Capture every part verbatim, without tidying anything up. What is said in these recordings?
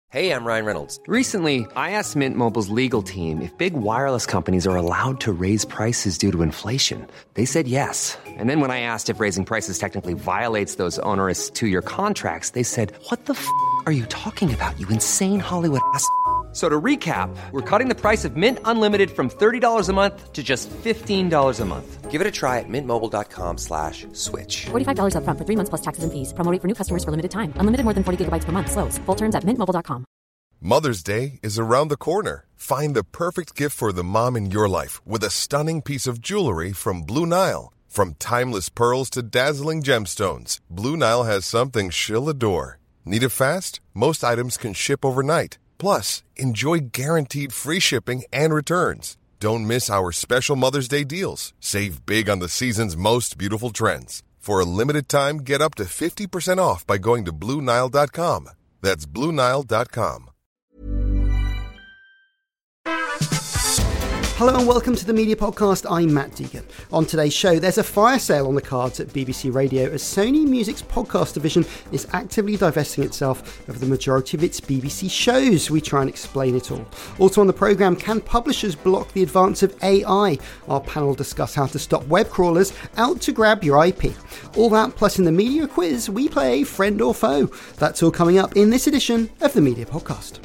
Hey, I'm Ryan Reynolds. Recently, I asked Mint Mobile's legal team if big wireless companies are allowed to raise prices due to inflation. They said yes. And then when I asked if raising prices technically violates those onerous two-year contracts, they said, what the f*** are you talking about, you insane Hollywood ass f- So to recap, we're cutting the price of Mint Unlimited from thirty dollars a month to just fifteen dollars a month. Give it a try at mintmobile.com slash switch. forty-five dollars up front for three months plus taxes and fees. Promo rate for new customers for limited time. Unlimited more than forty gigabytes per month. Slows full terms at mint mobile dot com. Mother's Day is around the corner. Find the perfect gift for the mom in your life with a stunning piece of jewelry from Blue Nile. From timeless pearls to dazzling gemstones, Blue Nile has something she'll adore. Need it fast? Most items can ship overnight. Plus, enjoy guaranteed free shipping and returns. Don't miss our special Mother's Day deals. Save big on the season's most beautiful trends. For a limited time, get up to fifty percent off by going to Blue Nile dot com. That's Blue Nile dot com. Hello and welcome to the Media Podcast. I'm Matt Deegan. On today's show, there's a fire sale on the cards at B B C Radio as Sony Music's podcast division is actively divesting itself of the majority of its B B C shows. We try and explain it all. Also on the programme, can publishers block the advance of A I? Our panel discuss how to stop web crawlers out to grab your I P. All that plus in the media quiz, we play Friend or Foe. That's all coming up in this edition of the Media Podcast.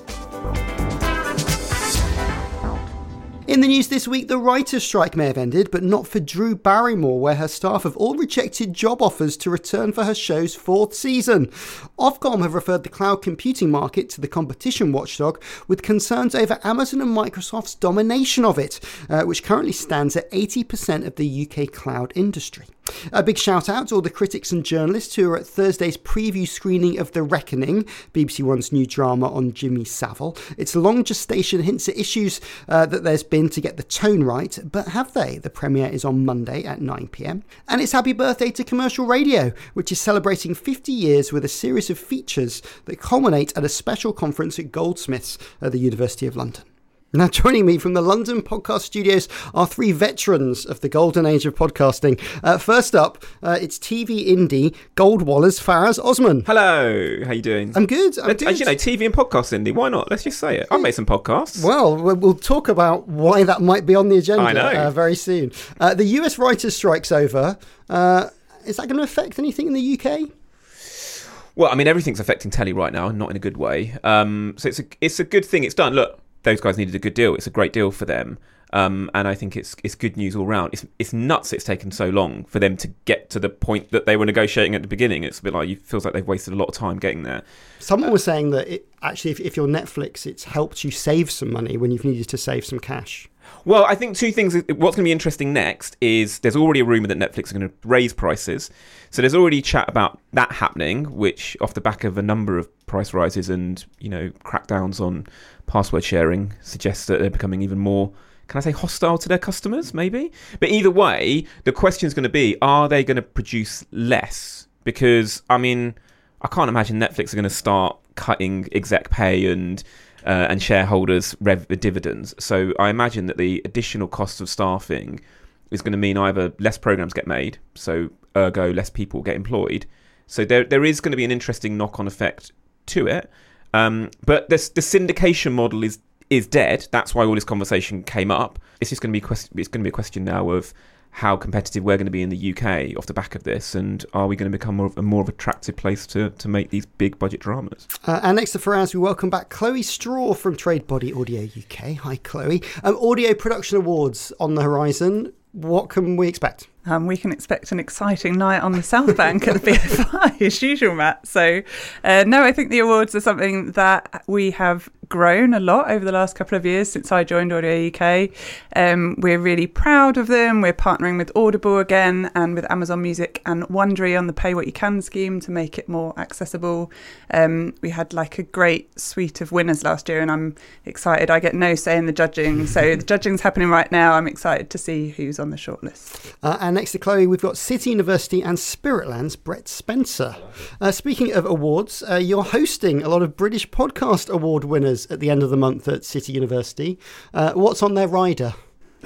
In the news this week, the writers' strike may have ended, but not for Drew Barrymore, where her staff have all rejected job offers to return for her show's fourth season. Ofcom have referred the cloud computing market to the competition watchdog with concerns over Amazon and Microsoft's domination of it, uh, which currently stands at eighty percent of the U K cloud industry. A big shout out to all the critics and journalists who are at Thursday's preview screening of The Reckoning, B B C One's new drama on Jimmy Savile. Its long gestation hints at issues uh, that there's been to get the tone right, but have they? The premiere is on Monday at nine p.m. And it's happy birthday to commercial radio, which is celebrating fifty years with a series of features that culminate at a special conference at Goldsmiths at the University of London. Now, joining me from the London podcast studios are three veterans of the golden age of podcasting. Uh, first up, uh, it's T V indie Goldwallers Faraz Osman. Hello, how you doing? I'm good. I'm uh, good. You know, T V and podcast indie. Why not? Let's just say it. I've made some podcasts. Well, we'll talk about why that might be on the agenda I know. Uh, very soon. Uh, the U S writers' strike's over. Uh, is that going to affect anything in the U K? Well, I mean, everything's affecting telly right now, not in a good way. Um, so it's a it's a good thing it's done. Look. Those guys needed a good deal. It's a great deal for them. Um, and I think it's it's good news all round. It's it's nuts it's taken so long for them to get to the point that they were negotiating at the beginning. It's a bit like, it feels like they've wasted a lot of time getting there. Someone was saying that it, actually if, if you're Netflix, it's helped you save some money when you've needed to save some cash. Well, I think two things. What's going to be interesting next is there's already a rumour that Netflix are going to raise prices. So there's already chat about that happening, which off the back of a number of price rises and, you know, crackdowns on password sharing suggests that they're becoming even more, can I say, hostile to their customers, maybe? But either way, the question is going to be, are they going to produce less? Because, I mean, I can't imagine Netflix are going to start cutting exec pay and uh, and shareholders' rev- dividends. So I imagine that the additional cost of staffing is going to mean either less programs get made, so ergo less people get employed. So there there is going to be an interesting knock-on effect to it. Um, but this, the syndication model is is dead. That's why all this conversation came up. It's just going to be question, it's going to be a question now of how competitive we're going to be in the U K off the back of this, and are we going to become more of a more of attractive place to, to make these big budget dramas? Uh, and next to Faraz, we welcome back Chloe Straw from Trade Body Audio U K. Hi, Chloe. Um, Audio Production Awards on the horizon. What can we expect? Um, we can expect an exciting night on the South Bank at the B F I, as usual, Matt. So, uh, no, I think the awards are something that we have grown a lot over the last couple of years since I joined Audio U K. Um, we're really proud of them. We're partnering with Audible again and with Amazon Music and Wondery on the Pay What You Can scheme to make it more accessible. Um, we had like a great suite of winners last year, and I'm excited. I get no say in the judging. So the judging's happening right now. I'm excited to see who's on the shortlist. Uh, and next to Chloe, we've got City University and Spiritland's Brett Spencer. Uh, speaking of awards, uh, you're hosting a lot of British Podcast Award winners at the end of the month at City University. Uh, what's on their rider?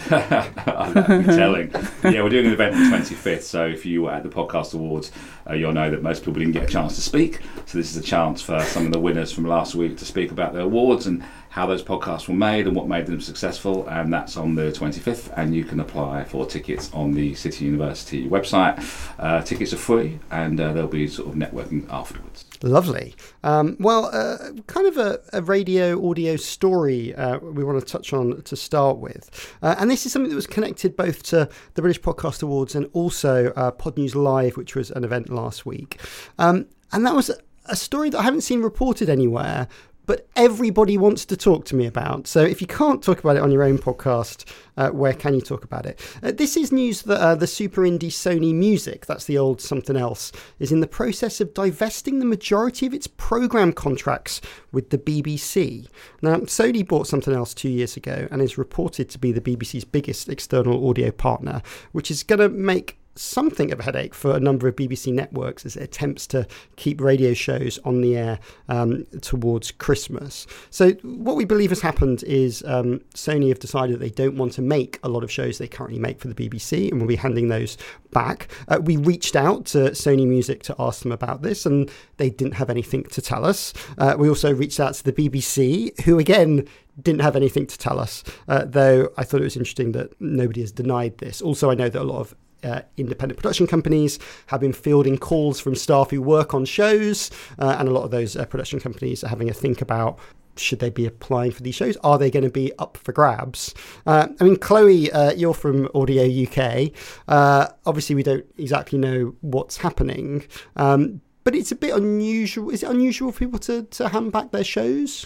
That'd be telling. Yeah, we're doing an event on the twenty-fifth, so if you were at the Podcast Awards, uh, you'll know that most people didn't get a chance to speak. So this is a chance for some of the winners from last week to speak about their awards and how those podcasts were made and what made them successful. And that's on the twenty-fifth, and you can apply for tickets on the City University website. Uh, tickets are free, and uh, there'll be sort of networking afterwards. Lovely. Um, well, uh, kind of a, a radio audio story uh, we want to touch on to start with. Uh, and this is something that was connected both to the British Podcast Awards and also uh, Pod News Live, which was an event last week. Um, and that was a story that I haven't seen reported anywhere, but everybody wants to talk to me about. So if you can't talk about it on your own podcast, uh, where can you talk about it? Uh, this is news that uh, the super indie Sony Music, that's the old something else, is in the process of divesting the majority of its programme contracts with the B B C. Now, Sony bought something else two years ago and is reported to be the B B C's biggest external audio partner, which is going to make something of a headache for a number of B B C networks as it attempts to keep radio shows on the air um, towards Christmas. So what we believe has happened is um, Sony have decided they don't want to make a lot of shows they currently make for the B B C, and will be handing those back. Uh, we reached out to Sony Music to ask them about this, and they didn't have anything to tell us. Uh, we also reached out to the B B C, who again didn't have anything to tell us, uh, though I thought it was interesting that nobody has denied this. Also, I know that a lot of Uh, independent production companies have been fielding calls from staff who work on shows, uh, and a lot of those uh, production companies are having a think about, should they be applying for these shows? Are they going to be up for grabs? Uh, I mean, Chloe, uh, you're from Audio U K. Uh, obviously, we don't exactly know what's happening, um, but it's a bit unusual. Is it unusual for people to, to hand back their shows?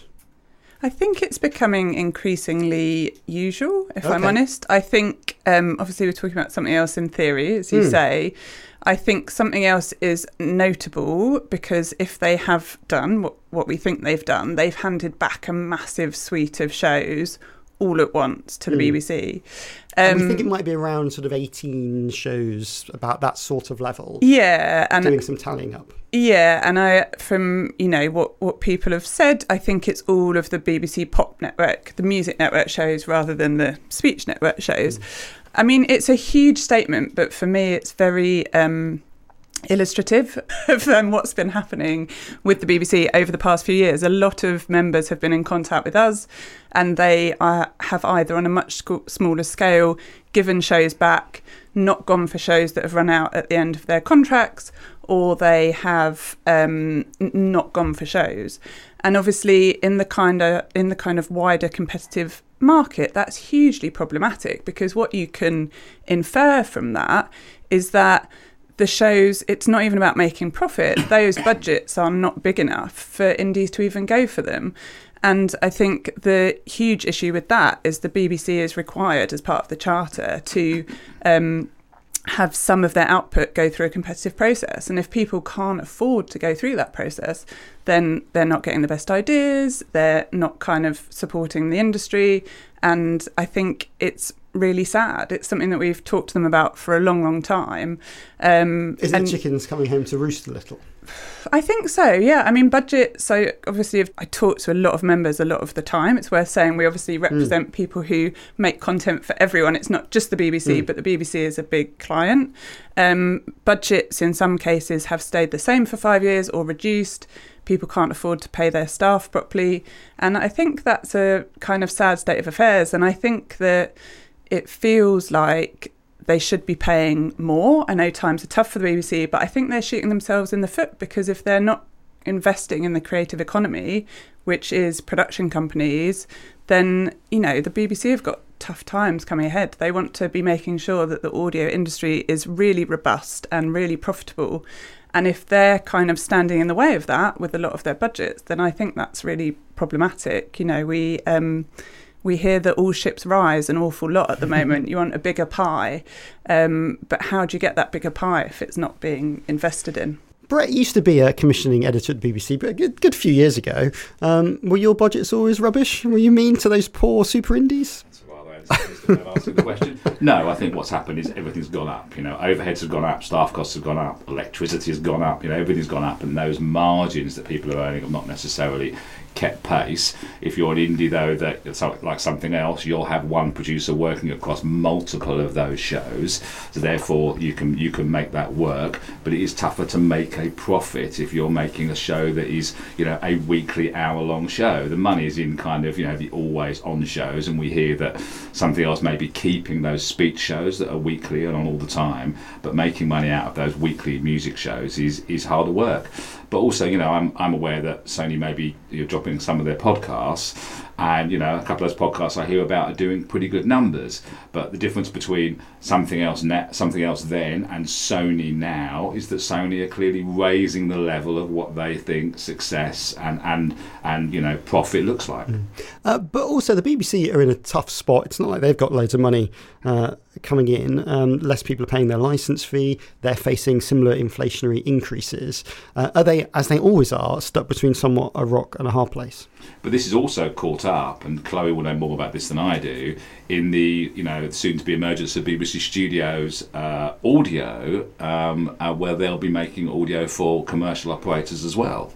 I think it's becoming increasingly usual, if Okay. I'm honest. I think, um, obviously, we're talking about something else in theory, as you Mm. say. I think something else is notable because if they have done what, what we think they've done, they've handed back a massive suite of shows all at once to the Mm. B B C. Um, Um, we think it might be around sort of eighteen shows, about that sort of level. yeah, and Doing some tallying up. Yeah, and I, from you know what what people have said, I think it's all of the B B C Pop network, the music network shows, rather than the speech network shows. Mm. I mean, it's a huge statement, but for me, it's very um, illustrative of um, what's been happening with the B B C over the past few years. A lot of members have been in contact with us, and they uh, have either on a much sc- smaller scale given shows back, not gone for shows that have run out at the end of their contracts, or they have um, n- not gone for shows. And obviously, in the kind of in the kind of wider competitive market, that's hugely problematic, because what you can infer from that is that the shows, it's not even about making profit. Those budgets are not big enough for indies to even go for them. And I think the huge issue with that is the B B C is required as part of the charter to um, have some of their output go through a competitive process. And if people can't afford to go through that process, then they're not getting the best ideas, they're not kind of supporting the industry. And I think it's really sad. It's something that we've talked to them about for a long, long time. Um, Is it chickens coming home to roost a little? I think so, yeah. I mean, budget, so obviously if I talk to a lot of members a lot of the time. It's worth saying we obviously represent mm. people who make content for everyone. It's not just the B B C, mm. but the B B C is a big client. Um, budgets in some cases have stayed the same for five years or reduced. People can't afford to pay their staff properly. And I think that's a kind of sad state of affairs. And I think that it feels like they should be paying more. I know times are tough for the B B C, but I think they're shooting themselves in the foot, because if they're not investing in the creative economy, which is production companies, then, you know, the B B C have got tough times coming ahead. They want to be making sure that the audio industry is really robust and really profitable. And if they're kind of standing in the way of that with a lot of their budgets, then I think that's really problematic. You know, we... Um, We hear that all ships rise an awful lot at the moment. You want a bigger pie. Um, but how do you get that bigger pie if it's not being invested in? Brett used to be a commissioning editor at the B B C, but a good, good few years ago. Um, were your budgets always rubbish? Were you mean to those poor super indies? Well, it's of asking the question. No, I think what's happened is everything's gone up. You know, overheads have gone up, staff costs have gone up, electricity has gone up. You know, everything's gone up, and those margins that people are earning have not necessarily kept pace. If you're an indie, though, that like something else, you'll have one producer working across multiple of those shows. So therefore, you can you can make that work. But it is tougher to make a profit if you're making a show that is, you know, a weekly hour-long show. The money is in kind of, you know, the always-on shows, and we hear that something else may be keeping those speech shows that are weekly and on all the time. But making money out of those weekly music shows is is harder work. But also, you know, I'm I'm aware that Sony maybe you're dropping some of their podcasts, and you know, a couple of those podcasts I hear about are doing pretty good numbers. But the difference between something else net, something else then, and Sony now is that Sony are clearly raising the level of what they think success and and and you know profit looks like. Mm. Uh, but also, the B B C are in a tough spot. It's not like they've got loads of money uh, coming in. Um, less people are paying their license fee. They're facing similar inflationary increases. Uh, are they, as they always are, stuck between somewhat a rock and a hard place? But this is also caught up, and Chloe will know more about this than I do, in the you know soon-to-be emergence of B B C Studios uh, audio, um, uh, where they'll be making audio for commercial operators as well.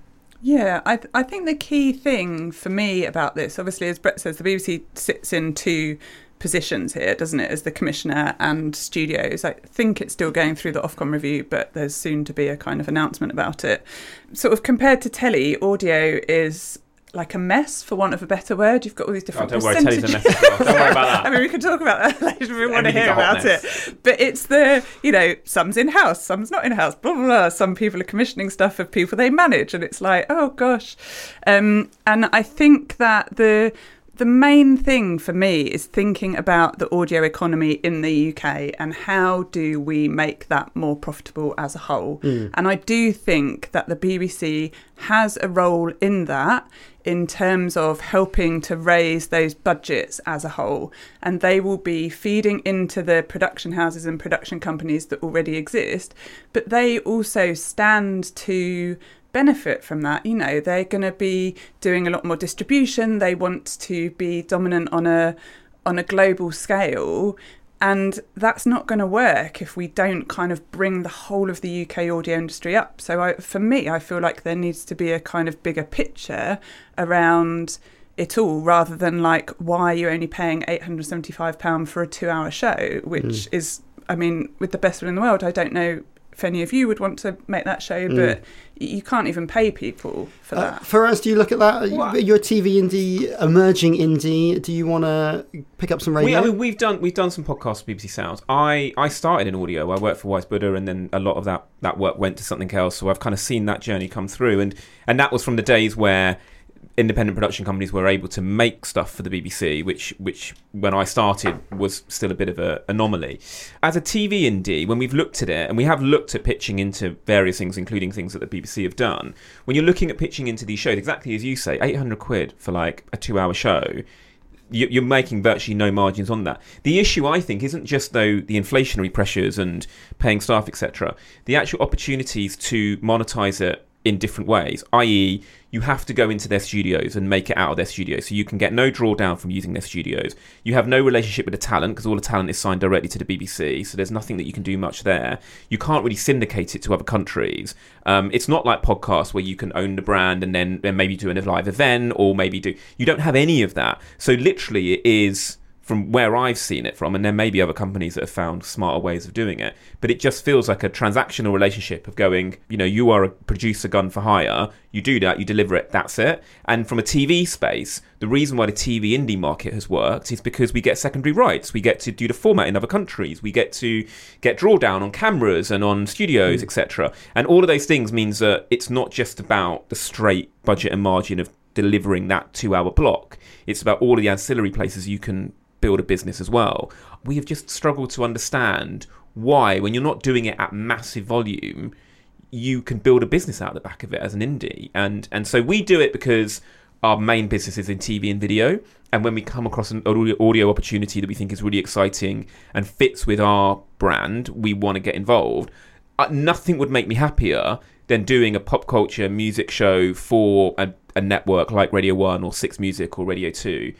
Yeah, I th- I think the key thing for me about this, obviously, as Brett says, the B B C sits in two positions here, doesn't it, as the commissioner and studios. I think it's still going through the Ofcom review, but there's soon to be a kind of announcement about it. Sort of compared to telly, audio is like a mess, for want of a better word. You've got all these different oh, don't percentages. Worry, telly's a mess as well. Don't worry about that. I mean, we can talk about that later if we want to Everything's hear a hot about mess. it. But it's the, you know, some's in-house, some's not in-house, blah, blah, blah. Some people are commissioning stuff of people they manage, and it's like, oh, gosh. Um, and I think that the... The main thing for me is thinking about the audio economy in the U K and how do we make that more profitable as a whole. Mm. And I do think that the B B C has a role in that in terms of helping to raise those budgets as a whole. And they will be feeding into the production houses and production companies that already exist. But they also stand to benefit from that. You know, they're going to be doing a lot more distribution. They want to be dominant on a on a global scale, and that's not going to work if we don't kind of bring the whole of the U K audio industry up. So I, for me, I feel like there needs to be a kind of bigger picture around it all, rather than like, why are you only paying eight hundred seventy-five pounds for a two-hour show, which mm. is, I mean, with the best will in the world, I don't know if any of you would want to make that show, mm. but you can't even pay people for that. Uh, Faraz, do you look at that? What? You're a T V indie, emerging indie. Do you want to pick up some radio? We, I mean, we've done we've done some podcasts for B B C Sounds. I, I started in audio. I worked for Wise Buddha, and then a lot of that, that work went to something else. So I've kind of seen that journey come through, and and that was from the days where independent production companies were able to make stuff for the B B C, which which when I started was still a bit of an anomaly. As a T V indie, when we've looked at it, and we have looked at pitching into various things, including things that the B B C have done, when you're looking at pitching into these shows, exactly as you say, eight hundred quid for like a two-hour show, you're making virtually no margins on that. The issue, I think, isn't just, though, the inflationary pressures and paying staff, et cetera. The actual opportunities to monetize it in different ways, that is, you have to go into their studios and make it out of their studios. So you can get no drawdown from using their studios. You have no relationship with the talent because all the talent is signed directly to the B B C. So there's nothing that you can do much there. You can't really syndicate it to other countries. Um, it's not like podcasts where you can own the brand and then, then maybe do a live event or maybe do... You don't have any of that. So literally it is... from where I've seen it from, and there may be other companies that have found smarter ways of doing it, but it just feels like a transactional relationship of going, you know, you are a producer gun for hire, you do that, you deliver it, that's it. And from a T V space, the reason why the T V indie market has worked is because we get secondary rights, we get to do the format in other countries, we get to get drawdown on cameras and on studios, mm. et cetera. And all of those things means that it's not just about the straight budget and margin of delivering that two-hour block, it's about all of the ancillary places you can build a business as well. We have just struggled to understand why, when you're not doing it at massive volume, you can build a business out the back of it as an indie. And and so we do it because our main business is in T V and video. And when we come across an audio, audio opportunity that we think is really exciting and fits with our brand, we want to get involved. Uh, nothing would make me happier than doing a pop culture music show for a, a network like Radio One or Six Music or Radio Two.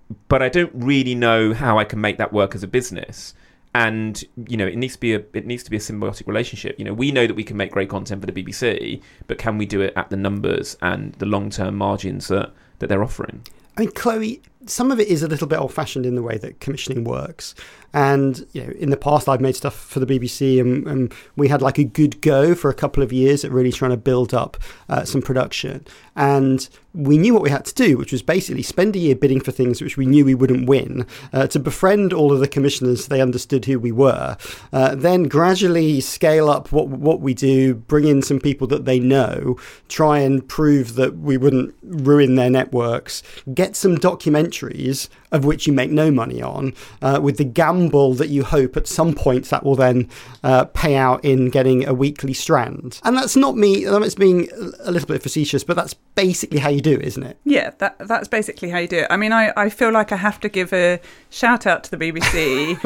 but I don't really know how I can make that work as a business. And, you know, it needs to be a it needs to be a symbiotic relationship. You know, we know that we can make great content for the B B C, but can we do it at the numbers and the long-term margins that, that they're offering? I mean, Chloe, some of it is a little bit old-fashioned in the way that commissioning works. And, you know, in the past, I've made stuff for the B B C, and, and we had like a good go for a couple of years at really trying to build up uh, some production. And we knew what we had to do, which was basically spend a year bidding for things which we knew we wouldn't win, uh, to befriend all of the commissioners so they understood who we were, uh, then gradually scale up what what we do, bring in some people that they know, try and prove that we wouldn't ruin their networks, get some documentaries of which you make no money on, uh, with the gamble that you hope at some point that will then uh, pay out in getting a weekly strand. And that's not me, that's being a little bit facetious, but that's basically how you do it, isn't it? Yeah, that that's basically how you do it. I mean, I, I feel like I have to give a shout out to the B B C,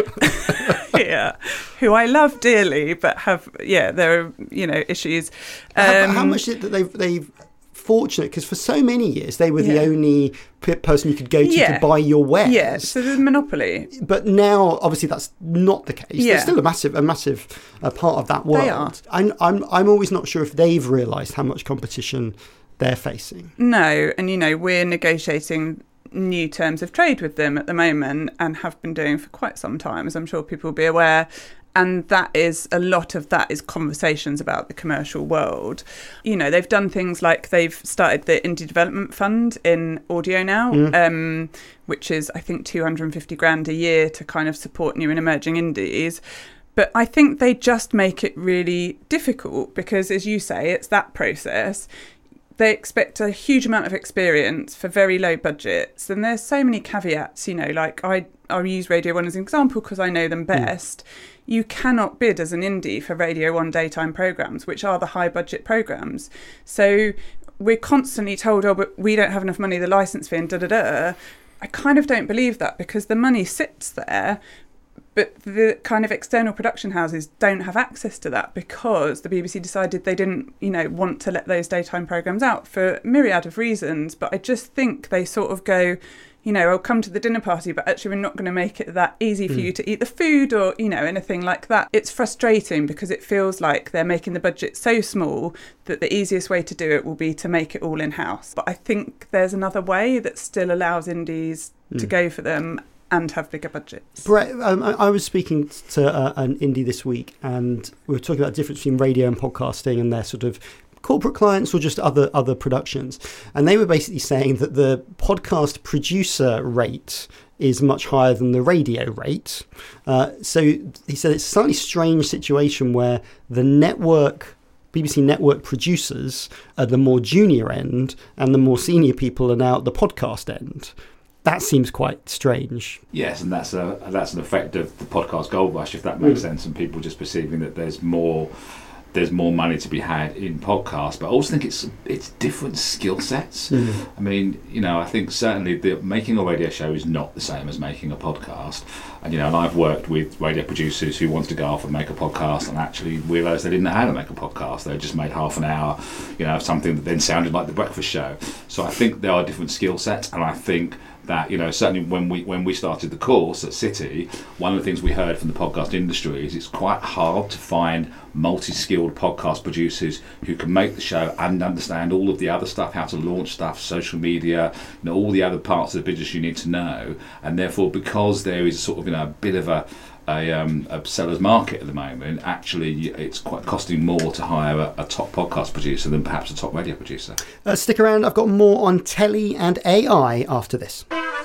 yeah, who I love dearly, but have, yeah, there are, you know, issues. Um, how, how much is it that they've, they've fortunate, because for so many years they were yeah. the only p- person you could go to yeah. to buy your wares. Yeah, so there's a monopoly. But now, obviously, that's not the case. Yeah. There's still a massive, a massive uh, part of that world. They are. I'm, I'm, I'm always not sure if they've realised how much competition they're facing. No, and you know, we're negotiating new terms of trade with them at the moment, and have been doing for quite some time, as I'm sure people will be aware. And that is, a lot of that is conversations about the commercial world. You know, they've done things like they've started the Indie Development Fund in audio now, mm. um, which is, I think, two hundred fifty grand a year to kind of support new and emerging indies. But I think they just make it really difficult because, as you say, it's that process. They expect a huge amount of experience for very low budgets. And there's so many caveats, you know, like I, I use Radio one as an example because I know them best. Mm. You cannot bid as an indie for Radio one daytime programmes, which are the high budget programmes. So we're constantly told, oh, but we don't have enough money, the licence fee and da-da-da. I kind of don't believe that because the money sits there. But the kind of external production houses don't have access to that because the B B C decided they didn't, you know, want to let those daytime programmes out for a myriad of reasons. But I just think they sort of go, you know, I'll come to the dinner party, but actually we're not going to make it that easy for mm. you to eat the food or, you know, anything like that. It's frustrating because it feels like they're making the budget so small that the easiest way to do it will be to make it all in-house. But I think there's another way that still allows indies mm. to go for them and have bigger budgets. Brett, um, I, I was speaking to uh, an indie this week, and we were talking about the difference between radio and podcasting and their sort of corporate clients or just other other productions. And they were basically saying that the podcast producer rate is much higher than the radio rate. Uh, so he said it's a slightly strange situation where the network B B C network producers are the more junior end and the more senior people are now at the podcast end. That seems quite strange. Yes, and that's a that's an effect of the podcast gold rush, if that makes mm. sense, and people just perceiving that there's more there's more money to be had in podcasts. But I also think it's it's different skill sets. Mm. I mean, you know, I think certainly the, making a radio show is not the same as making a podcast. And you know, and I've worked with radio producers who wanted to go off and make a podcast and actually realised they didn't know how to make a podcast. They just made half an hour, you know, of something that then sounded like the breakfast show. So I think there are different skill sets, and I think that, you know, certainly when we when we started the course at City, one of the things we heard from the podcast industry is it's quite hard to find multi-skilled podcast producers who can make the show and understand all of the other stuff, how to launch stuff, social media, you know, all the other parts of the business you need to know. And therefore, because there is sort of, you know, a bit of a A, um, a seller's market at the moment, actually it's quite costing more to hire a, a top podcast producer than perhaps a top radio producer. Uh, stick around, I've got more on telly and A I after this.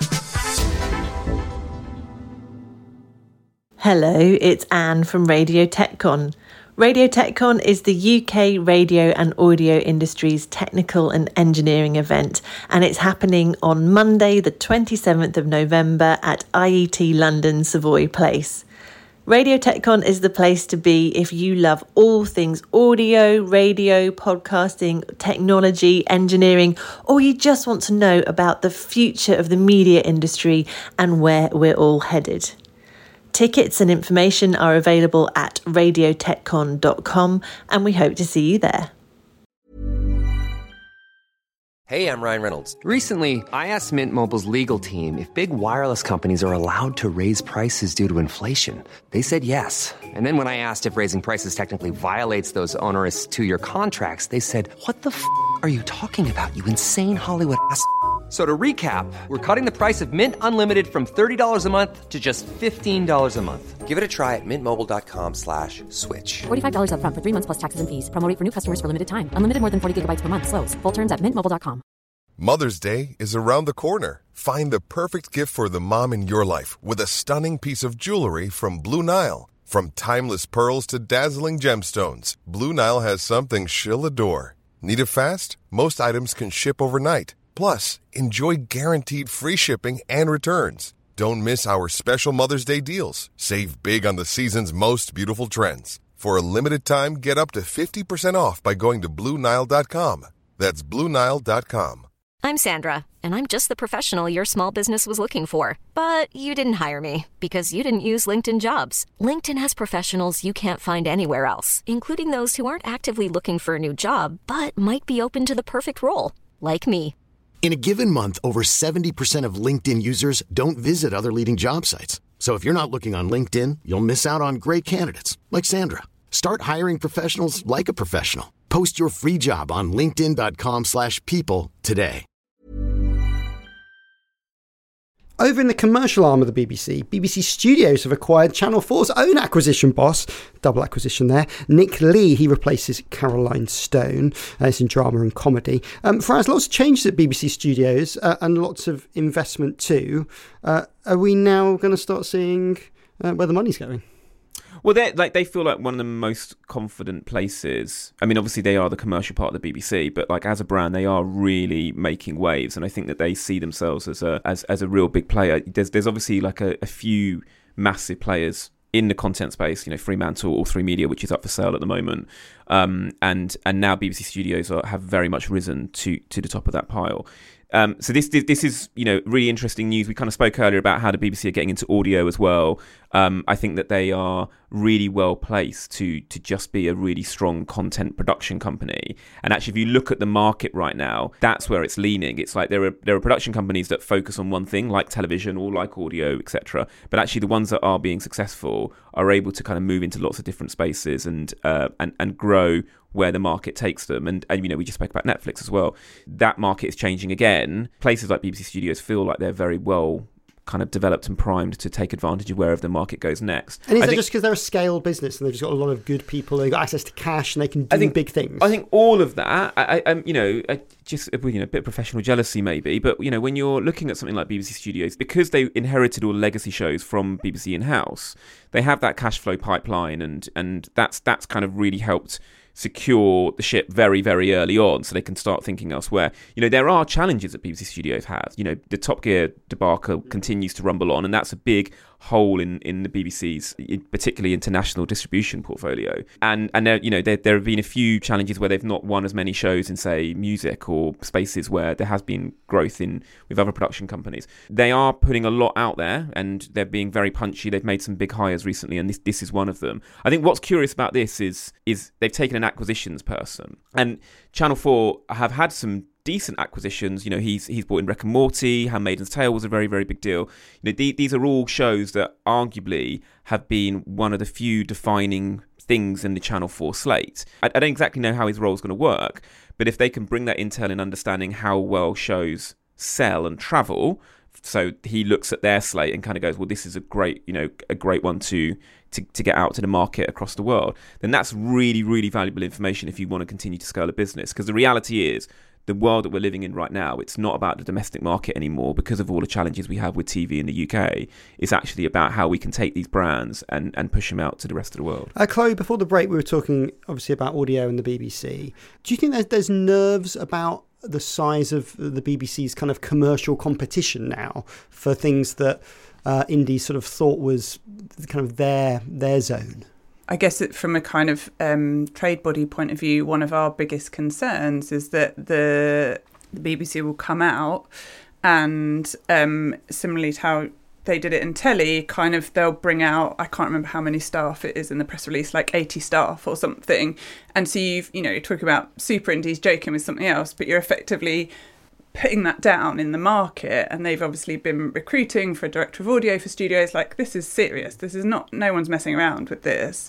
Hello, it's Anne from Radio TechCon. Radio TechCon is the U K radio and audio industry's technical and engineering event, and it's happening on Monday the twenty-seventh of November at I E T London Savoy Place. Radio TechCon is the place to be if you love all things audio, radio, podcasting, technology, engineering, or you just want to know about the future of the media industry and where we're all headed. Tickets and information are available at radio tech con dot com, and we hope to see you there. Hey, I'm Ryan Reynolds. Recently, I asked Mint Mobile's legal team if big wireless companies are allowed to raise prices due to inflation. They said yes. And then when I asked if raising prices technically violates those onerous two-year contracts, they said, "What the f*** are you talking about, you insane Hollywood ass f- So to recap, we're cutting the price of Mint Unlimited from thirty dollars a month to just fifteen dollars a month. Give it a try at mintmobile.com slash switch. forty-five dollars up front for three months plus taxes and fees. Promo rate for new customers for limited time. Unlimited more than forty gigabytes per month. Slows full terms at mint mobile dot com. Mother's Day is around the corner. Find the perfect gift for the mom in your life with a stunning piece of jewelry from Blue Nile. From timeless pearls to dazzling gemstones, Blue Nile has something she'll adore. Need it fast? Most items can ship overnight. Plus, enjoy guaranteed free shipping and returns. Don't miss our special Mother's Day deals. Save big on the season's most beautiful trends. For a limited time, get up to fifty percent off by going to Blue Nile dot com. That's Blue Nile dot com. I'm Sandra, and I'm just the professional your small business was looking for. But you didn't hire me because you didn't use LinkedIn Jobs. LinkedIn has professionals you can't find anywhere else, including those who aren't actively looking for a new job, but might be open to the perfect role, like me. In a given month, over seventy percent of LinkedIn users don't visit other leading job sites. So if you're not looking on LinkedIn, you'll miss out on great candidates like Sandra. Start hiring professionals like a professional. Post your free job on linkedin dot com slash people today. Over in the commercial arm of the B B C, B B C Studios have acquired Channel four's own acquisition boss, double acquisition there, Nick Lee. He replaces Caroline Stone. Uh, it's in drama and comedy. Um, Faraz, lots of changes at B B C Studios uh, and lots of investment too. Uh, are we now going to start seeing uh, where the money's going? Well, they like they feel like one of the most confident places. I mean, obviously they are the commercial part of the B B C, but like as a brand, they are really making waves, and I think that they see themselves as a as, as a real big player. There's there's obviously like a, a few massive players in the content space. You know, Fremantle or Three Media, which is up for sale at the moment, um, and and now B B C Studios are, have very much risen to to the top of that pile. Um, so this, this this is, you know, really interesting news. We kind of spoke earlier about how the B B C are getting into audio as well. Um, I think that they are really well placed to to just be a really strong content production company. And actually, if you look at the market right now, that's where it's leaning. It's like there are there are production companies that focus on one thing, like television or like audio, et cetera. But actually, the ones that are being successful are able to kind of move into lots of different spaces and uh, and and grow where the market takes them. And, and, you know, we just spoke about Netflix as well. That market is changing again. Places like B B C Studios feel like they're very well kind of developed and primed to take advantage of wherever the market goes next. And is I that think, just because they're a scale business and they've just got a lot of good people, they've got access to cash and they can do I think, big things? I think all of that, I, I, you know, I just, you know, a bit of professional jealousy maybe, but, you know, when you're looking at something like B B C Studios, because they inherited all the legacy shows from B B C in-house, they have that cash flow pipeline, and, and that's that's kind of really helped secure the ship very, very early on so they can start thinking elsewhere. You know, there are challenges that B B C Studios has. You know, the Top Gear debacle continues to rumble on, and that's a big hole in, in the B B C's, particularly international distribution portfolio. And, and there, you know, there, there have been a few challenges where they've not won as many shows in, say, music or spaces where there has been growth in with other production companies. They are putting a lot out there, and they're being very punchy. They've made some big hires recently, and this this is one of them. I think what's curious about this is is they've taken an acquisitions person, and Channel four have had some decent acquisitions. You know, he's he's brought in Rick and Morty. Handmaid's Tale was a very, very big deal. You know, the, these are all shows that arguably have been one of the few defining things in the Channel four slate. I, I don't exactly know how his role is going to work, but if they can bring that intel in understanding how well shows sell and travel, so he looks at their slate and kind of goes, well, this is a great, you know, a great one to, to to get out to the market across the world, then that's really, really valuable information if you want to continue to scale a business. Because the reality is, the world that we're living in right now, it's not about the domestic market anymore because of all the challenges we have with T V in the U K. It's actually about how we can take these brands and, and push them out to the rest of the world. Uh, Chloe, before the break, we were talking obviously about audio and the B B C. Do you think there's, there's nerves about the size of the B B C's kind of commercial competition now for things that uh, Indie sort of thought was kind of their their zone? I guess it, from a kind of um, trade body point of view, one of our biggest concerns is that the, the B B C will come out and um, similarly to how they did it in telly, kind of they'll bring out, I can't remember how many staff it is in the press release, like eighty staff or something. And so you've, you know, you're talking about Super Indies joking with something else, but you're effectively putting that down in the market, and they've obviously been recruiting for a director of audio for studios. Like, this is serious. This is not, no one's messing around with this.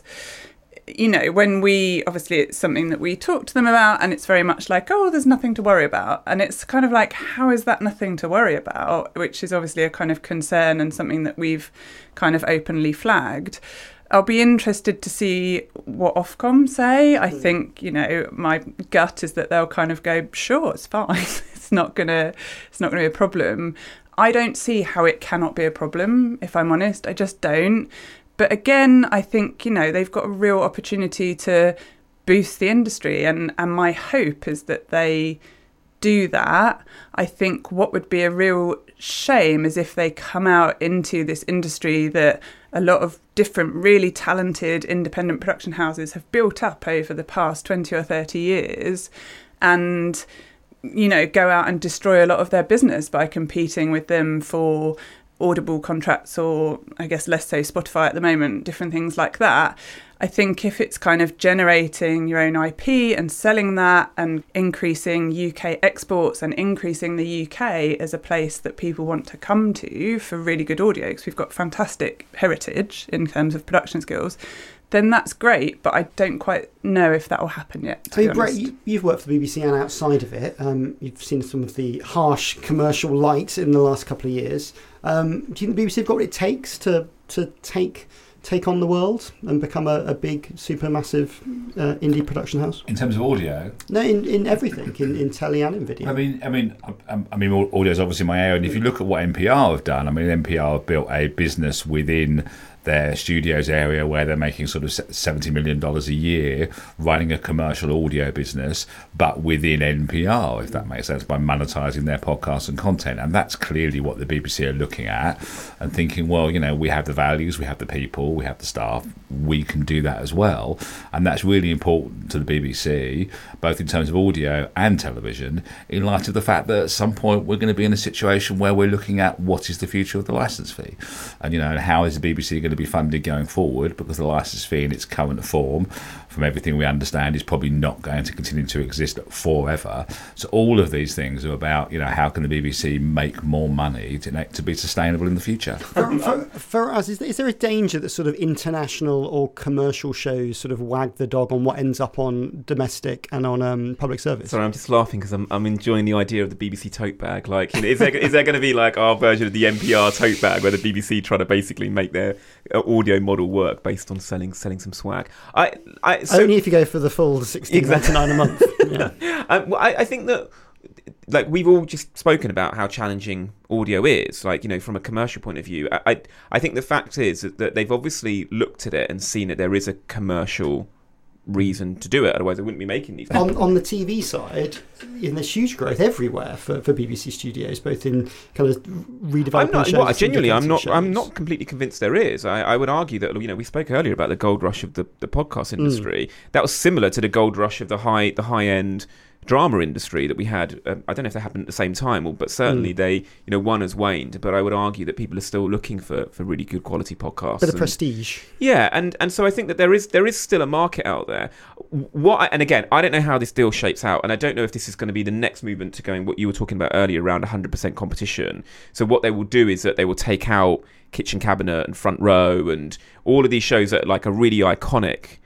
You know, when we, obviously it's something that we talk to them about, and it's very much like, oh, there's nothing to worry about. And it's kind of like, how is that nothing to worry about? Which is obviously a kind of concern and something that we've kind of openly flagged. I'll be interested to see what Ofcom say. I think, you know, my gut is that they'll kind of go, sure, it's fine. it's not gonna, it's not gonna be a problem. I don't see how it cannot be a problem, if I'm honest. I just don't. But again, I think, you know, they've got a real opportunity to boost the industry. And, and my hope is that they do that. I think what would be a real shame is if they come out into this industry that a lot of different really talented independent production houses have built up over the past twenty or thirty years and, you know, go out and destroy a lot of their business by competing with them for Audible contracts, or I guess less so Spotify at the moment, different things like that. I think if it's kind of generating your own I P and selling that and increasing U K exports and increasing the U K as a place that people want to come to for really good audio, because we've got fantastic heritage in terms of production skills, then that's great, but I don't quite know if that will happen yet, to I mean, be Brett, honest. you, you've worked for the B B C and outside of it. Um, you've seen some of the harsh commercial light in the last couple of years. Um, do you think the B B C have got what it takes to to take take on the world and become a, a big, supermassive uh, indie production house? In terms of audio? No, in, in everything, in, in telly and in video. I mean, I mean, I, I mean, audio is obviously my area, and if you look at what N P R have done, I mean, N P R have built a business within their studios area where they're making sort of seventy million dollars a year running a commercial audio business, but within N P R, if that makes sense, by monetising their podcasts and content. And that's clearly what the B B C are looking at and thinking, well, you know, we have the values, we have the people, we have the staff, we can do that as well. And that's really important to the B B C, both in terms of audio and television, in light of the fact that at some point we're going to be in a situation where we're looking at what is the future of the licence fee. And, you know, and how is the B B C going to be funded going forward, because the licence fee in its current form, from everything we understand, is probably not going to continue to exist forever. So all of these things are about, you know, how can the B B C make more money to, to be sustainable in the future. For, for, for us, is there, is there a danger that sort of international or commercial shows sort of wag the dog on what ends up on domestic and on um, public service? Sorry, I'm just laughing because I'm I'm enjoying the idea of the B B C tote bag. Like, you know, is there is there going to be like our version of the N P R tote bag where the B B C try to basically make their audio model work based on selling selling some swag? I, I so, only if you go for the full sixteen ninety-nine a month. Yeah. um, well, I, I think that, like, we've all just spoken about how challenging audio is, like, you know, from a commercial point of view. I I, I think the fact is that they've obviously looked at it and seen that there is a commercial reason to do it, otherwise they wouldn't be making these. On, on the T V side, you know, there's huge growth everywhere for, for B B C studios, both in kind of redeveloping I'm not, shows. Well, genuinely, I'm not. shows. I'm not completely convinced there is. I, I would argue that, you know, we spoke earlier about the gold rush of the, the podcast industry. Mm. That was similar to the gold rush of the high the high end drama industry that we had. uh, I don't know if they happened at the same time, or, but certainly mm. they, you know, one has waned. But I would argue that people are still looking for, for really good quality podcasts. Bit of and, prestige. Yeah, and, and so I think that there is there is still a market out there. What I, and again, I don't know how this deal shapes out, and I don't know if this is going to be the next movement to going what you were talking about earlier around one hundred percent competition. So what they will do is that they will take out Kitchen Cabinet and Front Row and all of these shows that like are really iconic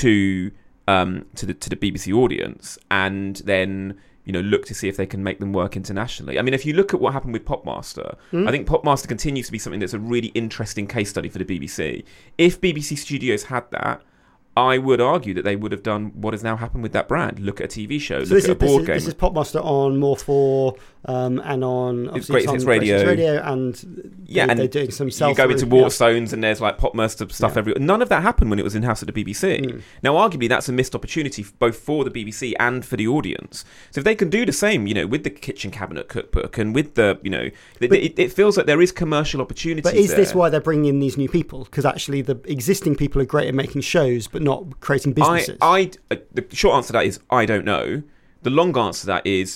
to um, to the to the B B C audience, and then, you know, look to see if they can make them work internationally. I mean, if you look at what happened with Popmaster, mm. I think Popmaster continues to be something that's a really interesting case study for the B B C. If B B C Studios had that, I would argue that they would have done what has now happened with that brand. Look at a T V show, so look this at a is, board this game. Is, this is Popmaster on More four um, and on It's Greatest Hits Radio. Radio, and yeah, they, and they're doing some self. You go into Waterstones yeah. and there's like Popmaster stuff yeah. everywhere. None of that happened when it was in house at the B B C. Mm. Now, arguably, that's a missed opportunity both for the B B C and for the audience. So if they can do the same, you know, with the Kitchen Cabinet cookbook and with the, you know, but, it, it feels like there is commercial opportunity. But is there. this why they're bringing in these new people? Because actually, the existing people are great at making shows, but not creating businesses. I, I, uh, the short answer to that is I don't know. The long answer to that is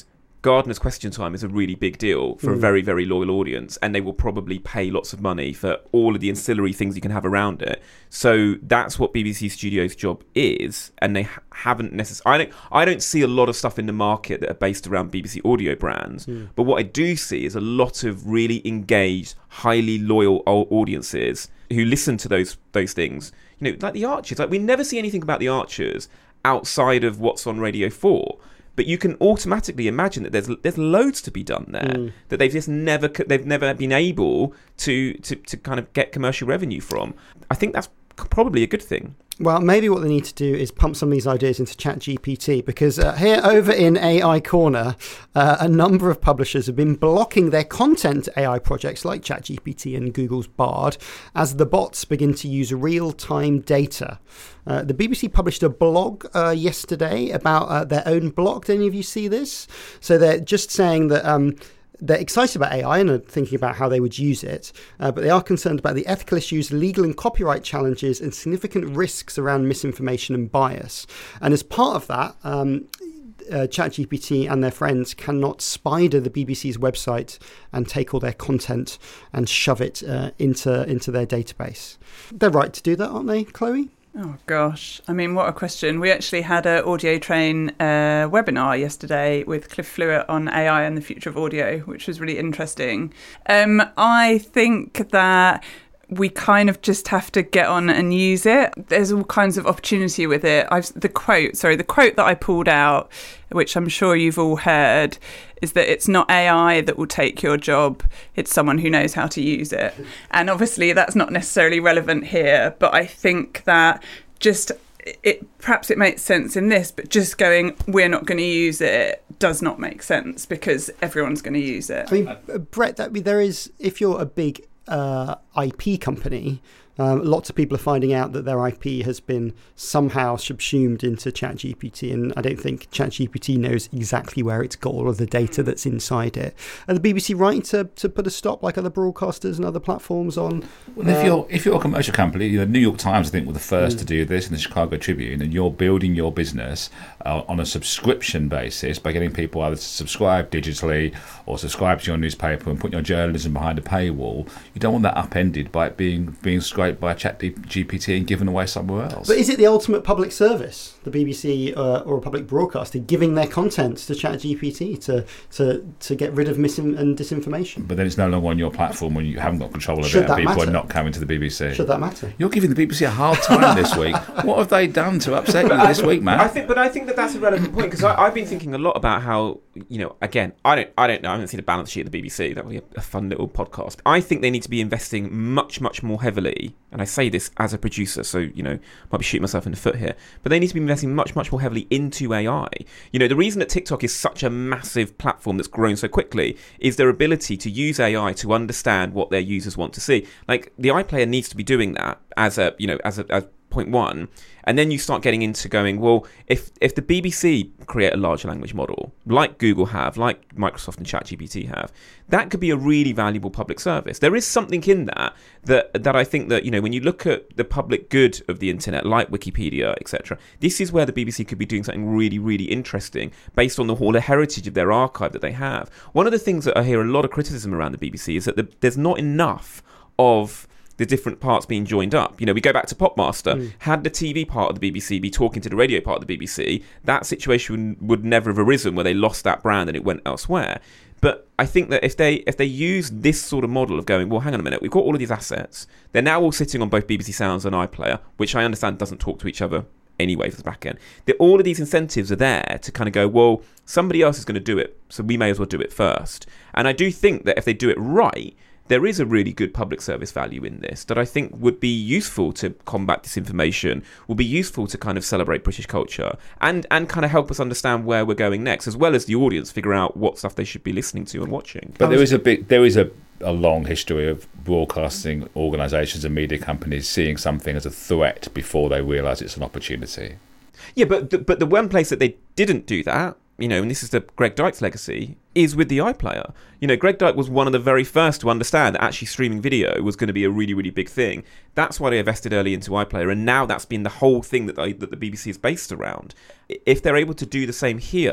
Gardener's Question Time is a really big deal for mm. a very, very loyal audience, and they will probably pay lots of money for all of the ancillary things you can have around it. So that's what B B C Studios' job is, and they ha- haven't necessarily... I don't, I don't see a lot of stuff in the market that are based around B B C audio brands, mm. but what I do see is a lot of really engaged, highly loyal audiences who listen to those those things. You know, like the Archers. Like, we never see anything about the Archers outside of what's on Radio four. But you can automatically imagine that there's there's loads to be done there mm. that they've just never they've never been able to, to to kind of get commercial revenue from. I think that's probably a good thing. Well, maybe what they need to do is pump some of these ideas into ChatGPT, because uh, here over in A I Corner, uh, a number of publishers have been blocking their content A I projects like ChatGPT and Google's Bard as the bots begin to use real-time data. Uh, the B B C published a blog uh, yesterday about uh, their own blog. Did any of you see this? So they're just saying that... Um, They're excited about A I and are thinking about how they would use it, uh, but they are concerned about the ethical issues, legal and copyright challenges, and significant risks around misinformation and bias. And as part of that, um, uh, ChatGPT and their friends cannot spider the B B C's website and take all their content and shove it uh, into into their database. They're right to do that, aren't they, Chloe? Oh, gosh. I mean, what a question. We actually had an Audio Train uh, webinar yesterday with Cliff Fluett on A I and the future of audio, which was really interesting. Um, I think that we kind of just have to get on and use it. There's all kinds of opportunity with it. I've the quote, sorry, the quote that I pulled out, which I'm sure you've all heard, is that it's not A I that will take your job, it's someone who knows how to use it. And obviously that's not necessarily relevant here, but I think that just it perhaps it makes sense in this, but just going, we're not going to use it, does not make sense, because everyone's going to use it. I mean, Brett, that there is, if you're a big uh, I P company, Um, lots of people are finding out that their I P has been somehow subsumed into ChatGPT, and I don't think ChatGPT knows exactly where it's got all of the data that's inside it. Are the B B C right to, to put a stop, like other broadcasters and other platforms, on? Well, if uh, you're if you're a commercial company, you know, New York Times, I think, were the first mm. to do this, and the Chicago Tribune, and you're building your business uh, on a subscription basis by getting people either to subscribe digitally or subscribe to your newspaper and put your journalism behind a paywall. You don't want that upended by it being being scraped by ChatGPT and given away somewhere else. But is it the ultimate public service, the B B C uh, or a public broadcaster giving their content to ChatGPT to to to get rid of mis and disinformation? But then it's no longer on your platform when you haven't got control of Should it and people matter? are not coming to the B B C. Should that matter? You're giving the B B C a hard time this week. What have they done to upset you this week, man? I think, but I think that that's a relevant point, because I've been thinking a lot about how, you know, again, I don't, I don't know, I haven't seen a balance sheet at the B B C. That would be a, a fun little podcast. I think they need to be investing much, much more heavily, and I say this as a producer, so, you know, might be shooting myself in the foot here, but they need to be investing much, much more heavily into A I. You know, the reason that TikTok is such a massive platform that's grown so quickly is their ability to use A I to understand what their users want to see. Like, the iPlayer needs to be doing that as a, you know, as a, as point one, and then you start getting into going, well, if if the B B C create a large language model, like Google have, like Microsoft and ChatGPT have, that could be a really valuable public service. There is something in that that that I think that, you know, when you look at the public good of the internet, like Wikipedia, et cetera, this is where the B B C could be doing something really, really interesting based on the whole heritage of their archive that they have. One of the things that I hear a lot of criticism around the B B C is that the, there's not enough of the different parts being joined up. You know, we go back to Popmaster. Mm. Had the T V part of the B B C be talking to the radio part of the B B C, that situation would never have arisen where they lost that brand and it went elsewhere. But I think that if they if they use this sort of model of going, well, hang on a minute, we've got all of these assets. They're now all sitting on both B B C Sounds and iPlayer, which I understand doesn't talk to each other anyway for the back end. The, all of these incentives are there to kind of go, well, somebody else is going to do it, so we may as well do it first. And I do think that if they do it right, there is a really good public service value in this that I think would be useful to combat disinformation, will be useful to kind of celebrate British culture, and, and kind of help us understand where we're going next, as well as the audience figure out what stuff they should be listening to and watching. But there is a big, there is a, a long history of broadcasting organisations and media companies seeing something as a threat before they realise it's an opportunity. Yeah, but the, but the one place that they didn't do that, you know, and this is the Greg Dyke's legacy, is with the iPlayer. You know, Greg Dyke was one of the very first to understand that actually streaming video was going to be a really, really big thing. That's why they invested early into iPlayer, and now that's been the whole thing that, they, that the B B C is based around. If they're able to do the same here,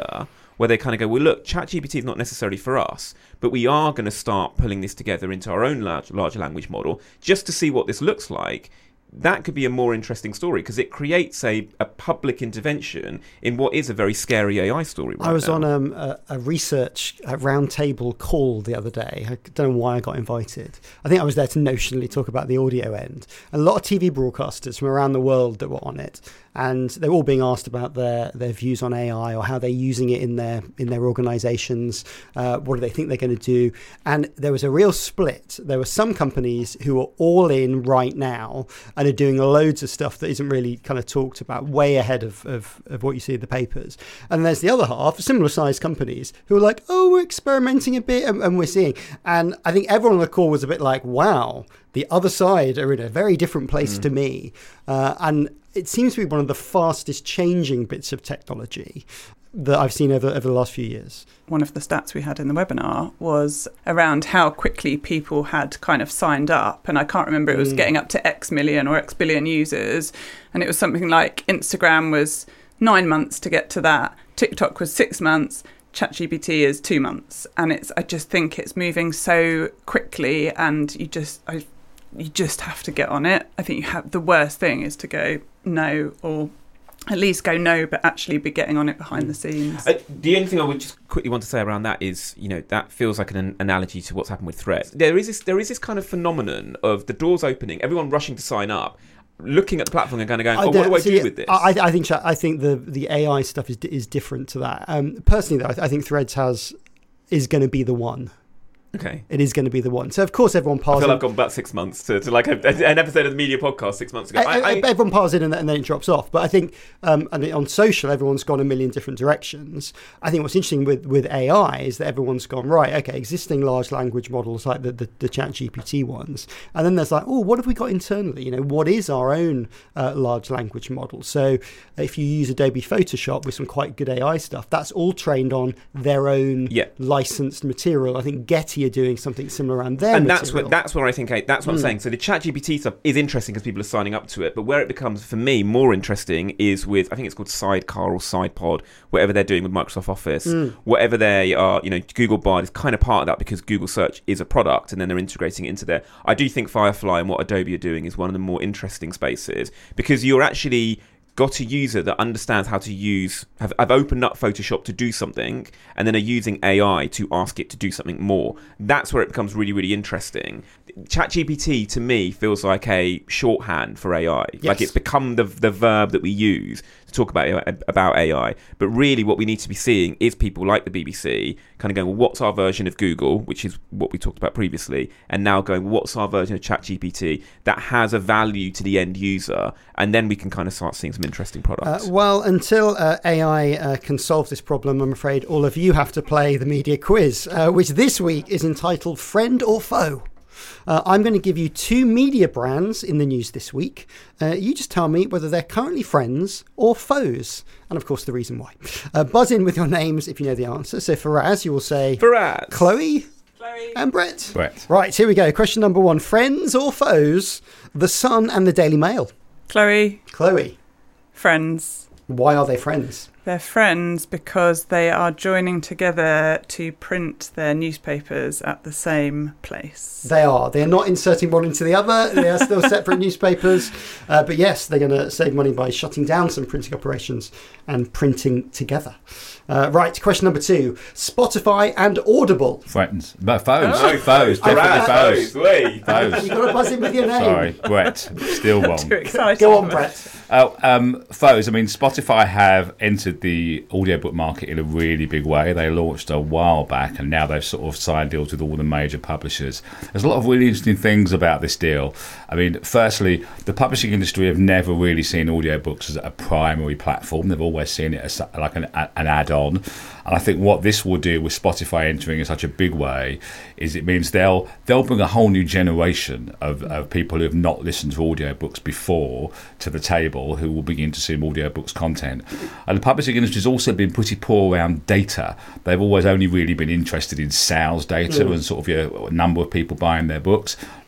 where they kind of go, well, look, ChatGPT is not necessarily for us, but we are going to start pulling this together into our own large, large language model just to see what this looks like. That could be a more interesting story because it creates a, a public intervention in what is a very scary A I story right I was now. on um, a, a research a roundtable call the other day. I don't know why I got invited. I think I was there to notionally talk about the audio end. A lot of T V broadcasters from around the world that were on it, and they were all being asked about their, their views on A I or how they're using it in their in their organisations. Uh, what do they think they're going to do? And there was a real split. There were some companies who are all in right now and are doing loads of stuff that isn't really kind of talked about, way ahead of, of, of what you see in the papers. And there's the other half, similar sized companies, who are like, oh, we're experimenting a bit and, and we're seeing. And I think everyone on the call was a bit like, wow, the other side are in a very different place mm. to me. Uh, and it seems to be one of the fastest changing bits of technology that I've seen over, over the last few years. One of the stats we had in the webinar was around how quickly people had kind of signed up. And I can't remember, it was mm. getting up to X million or X billion users. And it was something like Instagram was nine months to get to that. TikTok was six months. ChatGPT is two months. And it's, I just think it's moving so quickly and you just, I, you just have to get on it. I think you have, the worst thing is to go no, or at least go no, but actually be getting on it behind the scenes. Uh, the only thing I would just quickly want to say around that is, you know, that feels like an, an analogy to what's happened with Threads. There is this, there is this kind of phenomenon of the doors opening, everyone rushing to sign up, looking at the platform and kind of going, oh, what do I see, do with this? I, I think I think the the A I stuff is is different to that. Um, personally, though, I, th- I think Threads has is going to be the one. Okay. It is going to be the one. So, of course, everyone piles in. I feel in. I've gone back six months to, to like a, an episode of the media podcast six months ago. I, I, I, everyone piles in and, and then it drops off. But I think um, and on social, everyone's gone a million different directions. I think what's interesting with, with A I is that everyone's gone, right, okay, existing large language models like the, the, the ChatGPT ones. And then there's like, oh, what have we got internally? You know, what is our own uh, large language model? So if you use Adobe Photoshop with some quite good A I stuff, that's all trained on their own yeah. licensed material. I think Getty are doing something similar around there, and that's where that's where I think I, that's what mm. I'm saying. So the ChatGPT stuff is interesting because people are signing up to it, but where it becomes for me more interesting is with, I think it's called Sidecar or SidePod, whatever they're doing with Microsoft Office, mm. whatever they are. You know, Google Bard is kind of part of that because Google Search is a product, and then they're integrating it into there. I do think Firefly and what Adobe are doing is one of the more interesting spaces because you're actually got a user that understands how to use, have, have opened up Photoshop to do something and then are using A I to ask it to do something more. That's where it becomes really, really interesting. ChatGPT to me feels like a shorthand for A I. Yes. Like it's become the the verb that we use to talk about about A I. But really what we need to be seeing is people like the B B C kind of going, well, what's our version of Google, which is what we talked about previously, and now going, what's our version of ChatGPT that has a value to the end user, and then we can kind of start seeing some interesting products. Uh, well, until uh, A I uh, can solve this problem, I'm afraid all of you have to play the media quiz, uh, which this week is entitled Friend or Foe. Uh, I'm going to give you two media brands in the news this week. Uh, you just tell me whether they're currently friends or foes, and of course the reason why. Uh, buzz in with your names if you know the answer. So Faraz, you will say Faraz, Chloe, Chloe, and Brett. Brett. Right, here we go. Question number one: friends or foes? The Sun and the Daily Mail. Chloe. Chloe. Friends. Why are they friends? They're friends because they are joining together to print their newspapers at the same place. They are. They are not inserting one into the other. They are still separate newspapers. Uh, but yes, they're going to save money by shutting down some printing operations and printing together. Uh, right, question number two. Spotify and Audible. Friends. But foes. Oh. Foes. Definitely foes. Wait. Foes. You've got to buzz in with your name. Sorry, Brett. Still wrong. Too excited. Go on, Brett. Oh, um, foes. I mean, Spotify have entered the audiobook market in a really big way. They launched a while back, and now they've sort of signed deals with all the major publishers. There's a lot of really interesting things about this deal. I mean, firstly, the publishing industry have never really seen audiobooks as a primary platform. They've always seen it as like an, an add-on. And I think what this will do with Spotify entering in such a big way is it means they'll they'll bring a whole new generation of, of people who have not listened to audiobooks before to the table, who will begin to see audiobooks content. And the publishing industry has also been pretty poor around data. They've always only really been interested in sales data mm. and sort of, you know, a number of people buying their books.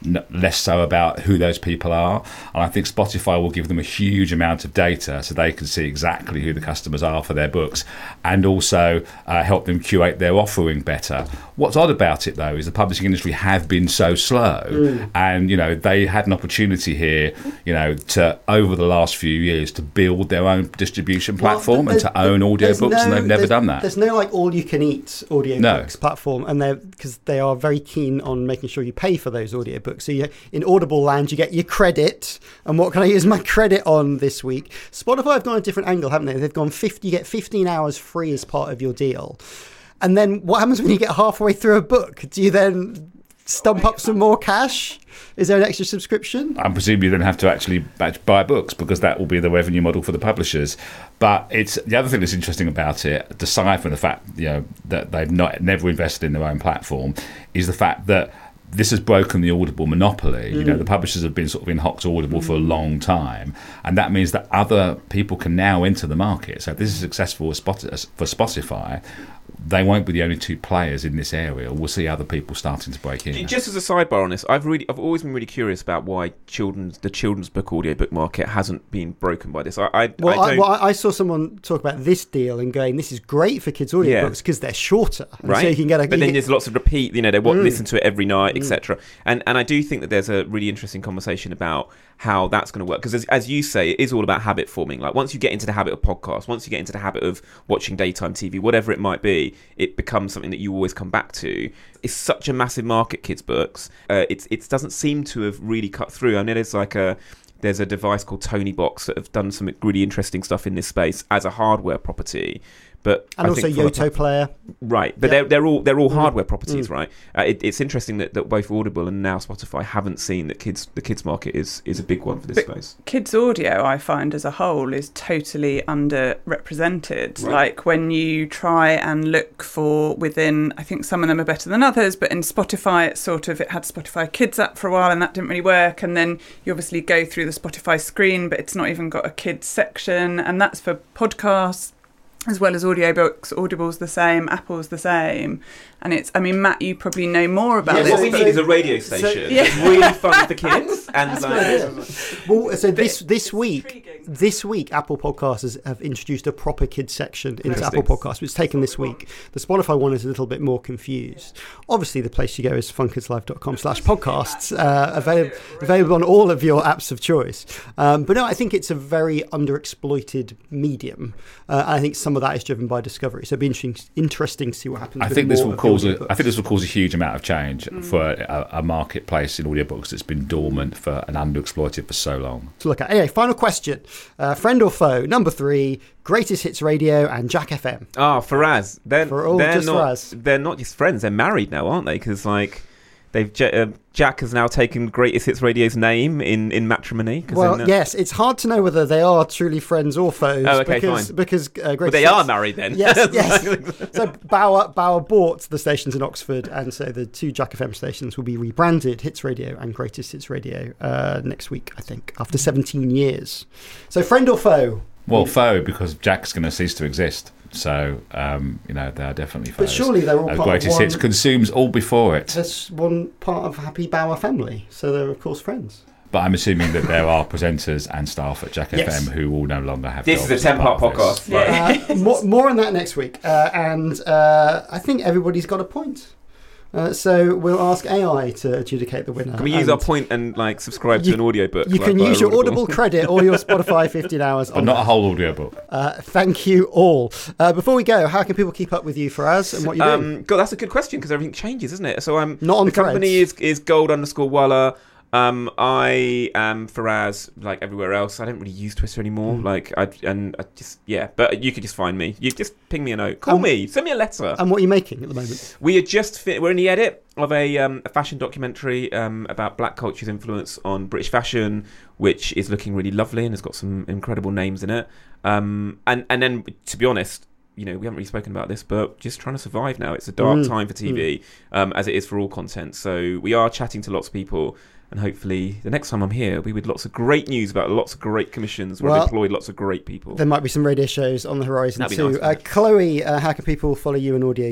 n- less so about who those people are. And I think Spotify will give them a huge amount of data so they can see exactly who the customers are for their books, and also uh, help them curate their offering better. What's odd about it, though, is the publishing industry have been so slow, mm. and you know they had an opportunity here, you know, to over the last few years to build their own distribution platform well, and to own audiobooks, no, and they've never done that. There's no like all-you-can-eat audiobooks no. platform, and they're because they are very keen on making sure you pay for those audiobooks. So you, in Audible land, you get your credit, and what can I use my credit on this week? Spotify have gone a different angle, haven't they? They've gone fifty, you get fifteen hours free as part of your deal. And then what happens when you get halfway through a book? Do you then stump up some more cash? Is there an extra subscription? I'm presuming you don't have to actually buy books, because that will be the revenue model for the publishers. But it's the other thing that's interesting about it, aside from the fact, you know, that they've not never invested in their own platform, is the fact that this has broken the Audible monopoly. Mm. You know, the publishers have been sort of in hocked Audible mm. for a long time, and that means that other people can now enter the market. So if this is successful for Spotify, they won't be the only two players in this area. We'll see other people starting to break in. Just as a sidebar on this, I've really, I've always been really curious about why children's the children's book audiobook market hasn't been broken by this. I, I, well, I, I, well, I saw someone talk about this deal and going, "This is great for kids' audiobooks because yeah. they're shorter, and right? So you can get a." But then get, there's lots of repeat. You know, they want mm. listen to it every night, et cetera. Mm. And and I do think that there's a really interesting conversation about how that's going to work, because as, as you say, it is all about habit forming. Like once you get into the habit of podcasts, once you get into the habit of watching daytime T V, whatever it might be, it becomes something that you always come back to. It's such a massive market, kids' books. Uh, it's it doesn't seem to have really cut through. I mean, there's like a there's a device called Tonybox that have done some really interesting stuff in this space as a hardware property. But and I also think Yoto like, Player, right? But yep. they're they're all they're all mm. hardware properties, mm. right? Uh, it, it's interesting that, that both Audible and now Spotify haven't seen that kids the kids market is is a big one for this but space. Kids audio, I find as a whole, is totally underrepresented. Right. Like when you try and look for within, I think some of them are better than others, but in Spotify, it's sort of it had Spotify Kids app for a while, and that didn't really work. And then you obviously go through the Spotify screen, but it's not even got a kids section, and that's for podcasts. As well as audiobooks, Audible's the same, Apple's the same, and it's. I mean, Matt, you probably know more about yeah, this. What we need is a radio station. So, yeah. It's really fun for kids. And like, well, so this this week, this week, Apple Podcasts have introduced a proper kids section into Apple Podcasts, which is taken this week. The Spotify one is a little bit more confused. Obviously, the place you go is funkidslive dot com slash podcasts, uh, available available on all of your apps of choice. Um, but no, I think it's a very underexploited medium. Uh, I think some of that is driven by discovery, so it'll be interesting, interesting to see what happens. I with think this will cause. A, I think this will cause a huge amount of change mm. for a, a marketplace in audiobooks that's been dormant for and underexploited for so long. To look at. Anyway, final question: uh, friend or foe? Number three, Greatest Hits Radio and Jack F M. Ah, oh, Faraz. They're, for all they're just not. Faraz. They're not just friends. They're married now, aren't they? Because like. They've uh, Jack has now taken Greatest Hits Radio's name in, in matrimony. Well, uh, yes, it's hard to know whether they are truly friends or foes. Oh, okay, because, fine. Because uh, well, they are married then. Yes, yes. So Bauer Bauer bought the stations in Oxford, and so the two Jack F M stations will be rebranded Hits Radio and Greatest Hits Radio uh, next week, I think, after seventeen years. So friend or foe? Well, foe, because Jack's going to cease to exist. So, um, you know, they are definitely foes. But surely they're all uh, part Greatest of one... Hits consumes all before it. That's one part of Happy Bauer family, so they're, of course, friends. But I'm assuming that there are presenters and staff at Jack yes. F M who will no longer have this jobs. This is a ten-part podcast. Yeah. Uh, more, more on that next week. Uh, and uh, I think everybody's got a point. Uh, so we'll ask A I to adjudicate the winner. Can we use our point and like subscribe you, to an audiobook? You like, can use your Audible. Audible credit or your Spotify fifteen hours. But not that. A whole audiobook. Uh, thank you all. Uh, before we go, how can people keep up with you, Faraz, and what you're um, doing? God, that's a good question because everything changes, isn't it? So I'm not on the threads. company is is gold underscore Walla. Um, I am Faraz, like everywhere else. I don't really use Twitter anymore. Mm. Like, I and I just yeah, but you could just find me. You just ping me a note, call um, me, send me a letter. And what are you making at the moment? We are just fi- we're in the edit of a, um, a fashion documentary um, about black culture's influence on British fashion, which is looking really lovely and has got some incredible names in it. Um, and and then to be honest, you know, we haven't really spoken about this, but just trying to survive now. It's a dark mm. time for T V, mm. um, as it is for all content. So we are chatting to lots of people. And hopefully the next time I'm here, we'll be with lots of great news about lots of great commissions where well, I've employed lots of great people. There might be some radio shows on the horizon That'd too. Nice, uh, Chloe, uh, how can people follow you on Audio U K?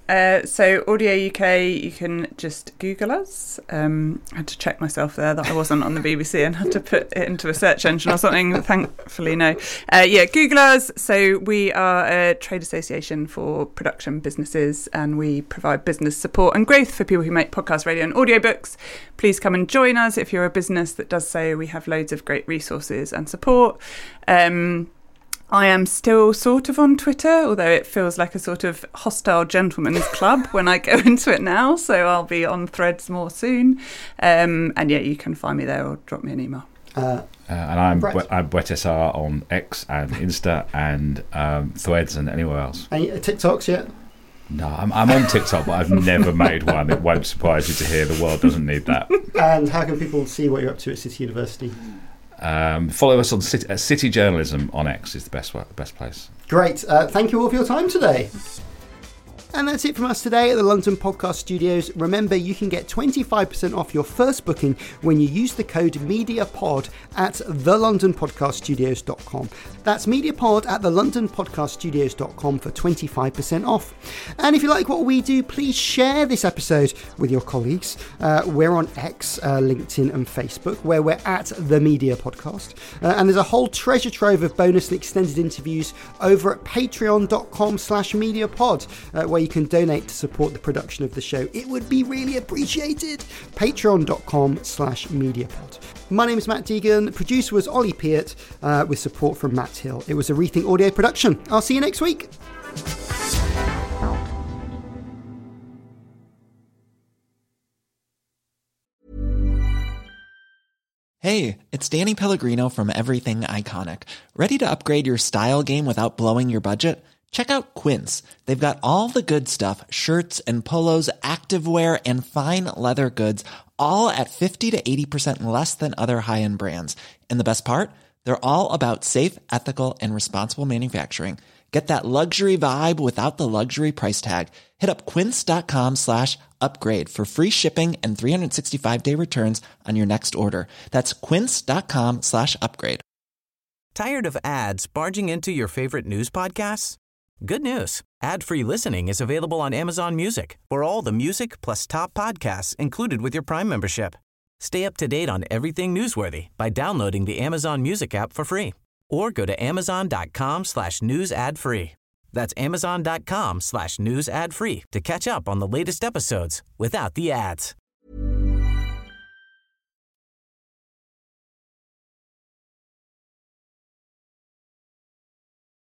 Uh, so Audio U K, you can just Google us. Um, I had to check myself there that I wasn't on the B B C and had to put it into a search engine or something. Thankfully, no. Uh, yeah, Google us. So we are a trade association for production businesses, and we provide business support and growth for people who make podcasts, radio and audiobooks. Please come and join us if you're a business that does so. We have loads of great resources and support. Um, I am still sort of on Twitter, although it feels like a sort of hostile gentleman's club when I go into it now. So I'll be on Threads more soon. Um, and yeah, you can find me there or drop me an email. Uh, uh, and I'm Brett. I'm Brett S R on X and Insta and um, Threads and anywhere else. Any TikToks yet? No, I'm, I'm on TikTok, but I've never made one. It won't surprise you to hear the world doesn't need that. And how can people see what you're up to at City University? Um, follow us on City, uh, City Journalism on X is the best the best place. Great. Uh, thank you all for your time today. And that's it from us today at the London Podcast Studios. Remember, you can get twenty-five percent off your first booking when you use the code MEDIAPOD at the london podcast studios dot com. That's MEDIAPOD at the london podcast studios dot com for twenty-five percent off. And if you like what we do, please share this episode with your colleagues. Uh, we're on X, uh, LinkedIn and Facebook, where we're at The Media Podcast. Uh, and there's a whole treasure trove of bonus and extended interviews over at patreon dot com slash mediapod, uh, where you can donate to support the production of the show. It would be really appreciated. patreon dot com slash mediapod. My name is Matt Deegan. Producer was Ollie Peart, uh, with support from Matt Hill. It was a Rethink Audio production. I'll see you next week. Hey, it's Danny Pellegrino from Everything Iconic. Ready to upgrade your style game without blowing your budget? Check out Quince. They've got all the good stuff, shirts and polos, activewear, and fine leather goods, all at fifty to eighty percent less than other high-end brands. And the best part? They're all about safe, ethical, and responsible manufacturing. Get that luxury vibe without the luxury price tag. Hit up quince dot com slash upgrade for free shipping and three sixty-five day returns on your next order. That's quince dot com slash upgrade. Tired of ads barging into your favorite news podcasts? Good news. Ad-free listening is available on Amazon Music for all the music plus top podcasts included with your Prime membership. Stay up to date on everything newsworthy by downloading the Amazon Music app for free or go to amazon dot com slash news ad free. That's amazon dot com slash news ad free to catch up on the latest episodes without the ads.